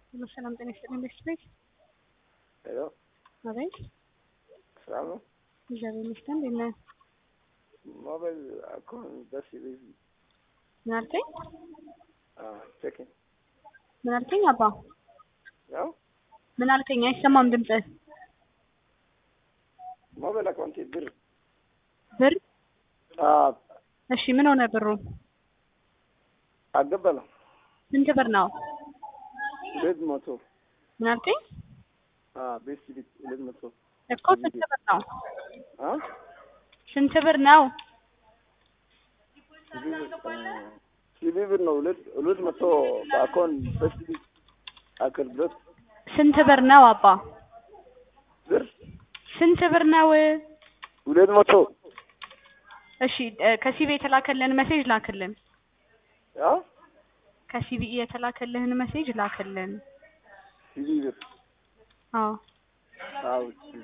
ሰላም ጤና ይስጥልኝ ቤተሰቦች። ሄሎ አቤት። ሰላም ነው? እግዚአብሔር ይመስገን። እንዴት ነህ? ሞባይል አካውንት ደስ ይበል። ምን አልከኝ? ቼኪንግ ምን አልከኝ አባ? ያው ምን አልከኝ? አይሰማም ድምፅህ። ሞባይል አካውንት ብር? አዎ። እሺ ምን ሆነ ብሩ? አልገባንም። ስንት ብር ነው? 200 ምን አልከኝ? ቤሲክ 200 እኮ ስንት ብር ነው? አ ስንት ብር ነው? ሲቪ ብር ነው 200 በአካውንት ቤሲክ አቅርቦት። ስንት ብር ነው አባ? ብር ስንት ብር ነው? 200 እሺ ከሲቪ የተላከልን ሜሴጅ ላክልን። አ ከሲቪ የተላከልህን ሜሴጅ ላክልን። ሲቪ ብር አዎ አዎ ሲቪ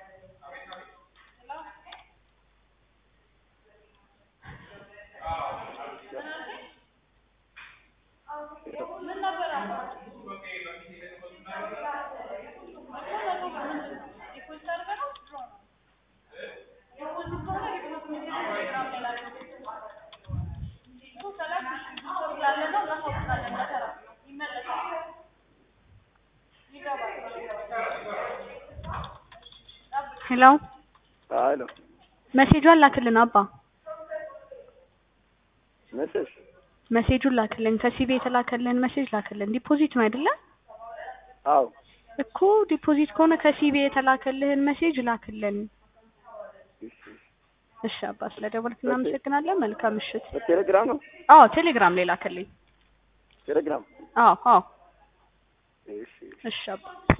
ሄሎ ሄሎ ሜሴጁን ላክልን አባ። ሜሴጁን ላክልን። ከሲቪ የተላከልህን ሜሴጅ ላክልን። ዲፖዚት ነው አይደለ? አዎ እኮ ዲፖዚት ከሆነ ከሲቪ የተላከልህን ሜሴጅ ላክልን። እሺ አባ ስለደወልክ እናመሰግናለን። መልካም ምሽት። በቴሌግራም ነው? አዎ ቴሌግራም ላይ ላክልኝ። ቴሌግራም አዎ እሺ እሺ አባ